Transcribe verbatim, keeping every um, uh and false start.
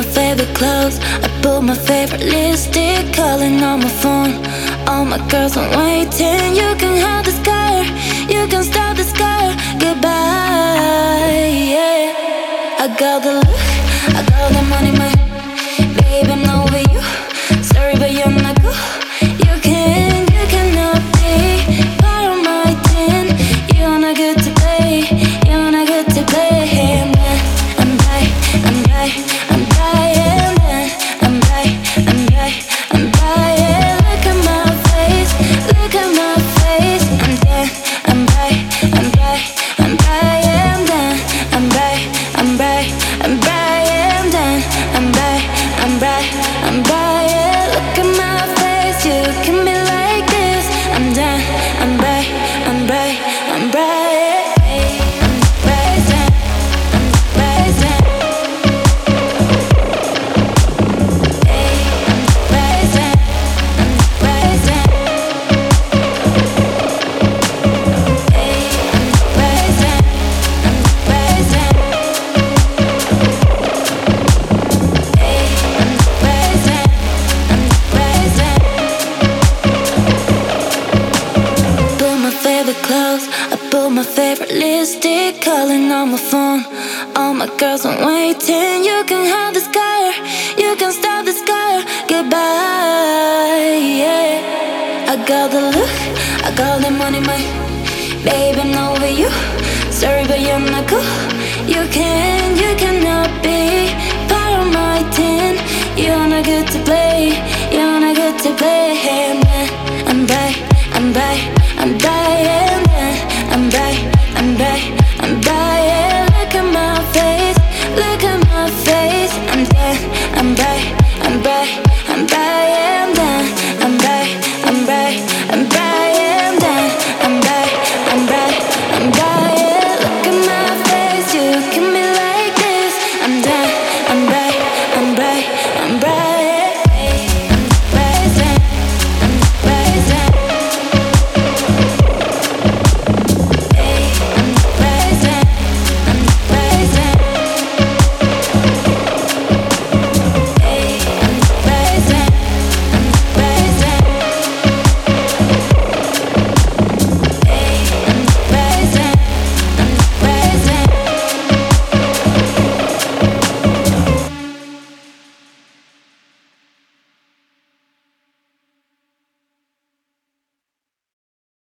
favorite clothes, I put my favorite lipstick, calling on my phone. All my girls are waiting. You can have this car, you can stop this car. Goodbye, yeah. I got the look, I got the money, my babe, I'm not with you. Sorry, but you're not cool. You can, you cannot be part of my team. You're not good to play, you're not good to play. And then I'm right, I'm right, I'm right, and then I'm right, I'm right, I'm right. Yeah. Look at my face, look at my face. And then I'm right, I'm right, I'm right, and then I'm right, I'm right, I'm right, and then I'm right, I'm right, I'm right. Yeah. Look at my face, you can be like this. I'm done, I'm right, I'm right, I'm right. My favorite lipstick, calling on my phone. All my girls are waiting. You can have this car, you can stop this car. Goodbye, yeah. I got the look, I got the money, my babe, I'm not with you. Sorry, but you're not cool. You can, you cannot be part of my team. You're not good to play, you're not good to play. And then I'm right, I'm right, I'm right, yeah.